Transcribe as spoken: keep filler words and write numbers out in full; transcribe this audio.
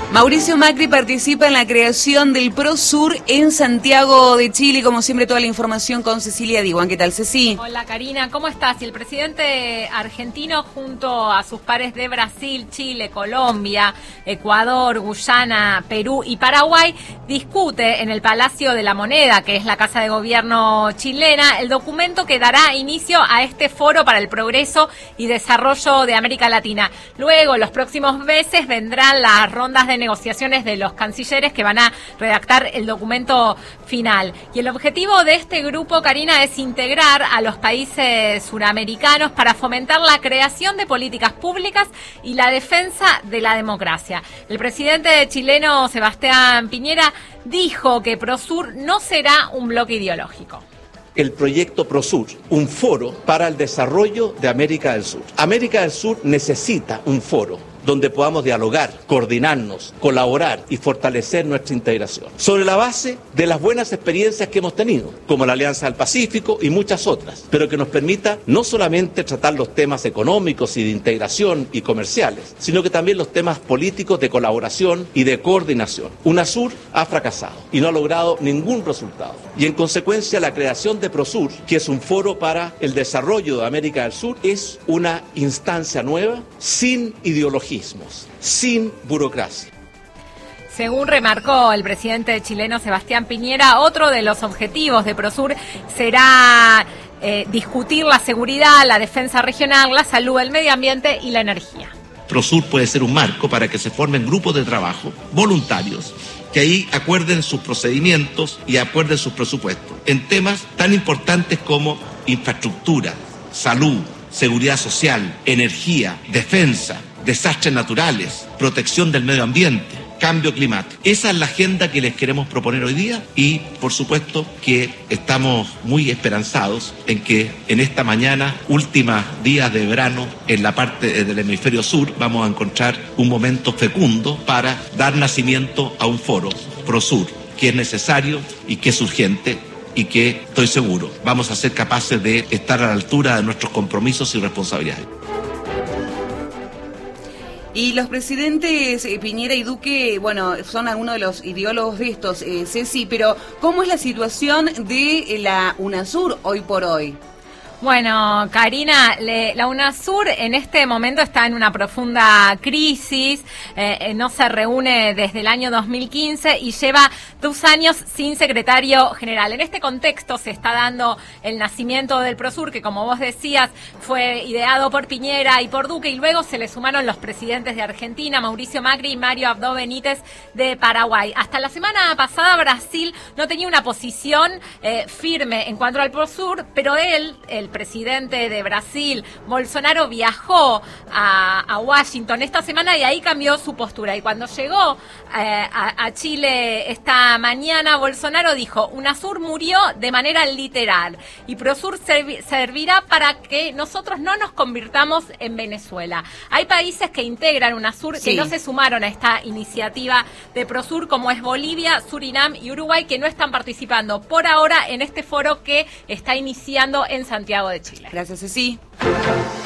Mauricio Macri participa en la creación del Prosur en Santiago de Chile. Como siempre, toda la información con Cecilia Diwan. ¿Qué tal, Ceci? Hola, Karina, ¿cómo estás? Y el presidente argentino, junto a sus pares de Brasil, Chile, Colombia, Ecuador, Guyana, Perú y Paraguay, discute en el Palacio de la Moneda, que es la casa de gobierno chilena, el documento que dará inicio a este foro para el progreso y desarrollo de América Latina. Luego, los próximos meses, vendrán las rondas de negociaciones de los cancilleres que van a redactar el documento final. Y el objetivo de este grupo, Karina, es integrar a los países suramericanos para fomentar la creación de políticas públicas y la defensa de la democracia. El presidente chileno, Sebastián Piñera, dijo que Prosur no será un bloque ideológico. El proyecto Prosur, un foro para el desarrollo de América del Sur. América del Sur necesita un foro donde podamos dialogar, coordinarnos, colaborar y fortalecer nuestra integración. Sobre la base de las buenas experiencias que hemos tenido, como la Alianza del Pacífico y muchas otras, pero que nos permita no solamente tratar los temas económicos y de integración y comerciales, sino que también los temas políticos de colaboración y de coordinación. UNASUR ha fracasado y no ha logrado ningún resultado. Y en consecuencia, la creación de Prosur, que es un foro para el desarrollo de América del Sur, es una instancia nueva, sin ideología, sin burocracia. Según remarcó el presidente chileno Sebastián Piñera, otro de los objetivos de Prosur será eh, discutir la seguridad, la defensa regional, la salud, el medio ambiente y la energía. Prosur puede ser un marco para que se formen grupos de trabajo voluntarios que ahí acuerden sus procedimientos y acuerden sus presupuestos en temas tan importantes como infraestructura, salud, seguridad social, energía, defensa, desastres naturales, protección del medio ambiente, cambio climático. Esa es la agenda que les queremos proponer hoy día y, por supuesto, que estamos muy esperanzados en que en esta mañana, última días de verano, en la parte del hemisferio sur, vamos a encontrar un momento fecundo para dar nacimiento a un foro, Prosur, que es necesario y que es urgente, y que, estoy seguro, vamos a ser capaces de estar a la altura de nuestros compromisos y responsabilidades. Y los presidentes eh, Piñera y Duque, bueno, son algunos de los ideólogos de estos, eh, Ceci, pero ¿cómo es la situación de eh, la UNASUR hoy por hoy? Bueno, Karina, le, la UNASUR en este momento está en una profunda crisis, eh, no se reúne desde el año dos mil quince y lleva dos años sin secretario general. En este contexto se está dando el nacimiento del Prosur, que como vos decías fue ideado por Piñera y por Duque, y luego se le sumaron los presidentes de Argentina, Mauricio Macri y Mario Abdo Benítez de Paraguay. Hasta la semana pasada Brasil no tenía una posición eh, firme en cuanto al Prosur, pero él, el El presidente de Brasil, Bolsonaro, viajó a, a Washington esta semana y ahí cambió su postura. Y cuando llegó eh, a, a Chile esta mañana, Bolsonaro dijo: UNASUR murió de manera literal y Prosur servi- servirá para que nosotros no nos convirtamos en Venezuela. Hay países que integran UNASUR sí. que no se sumaron a esta iniciativa de Prosur, como es Bolivia, Surinam y Uruguay, que no están participando por ahora en este foro que está iniciando en Santiago de Chile. Gracias, Ceci.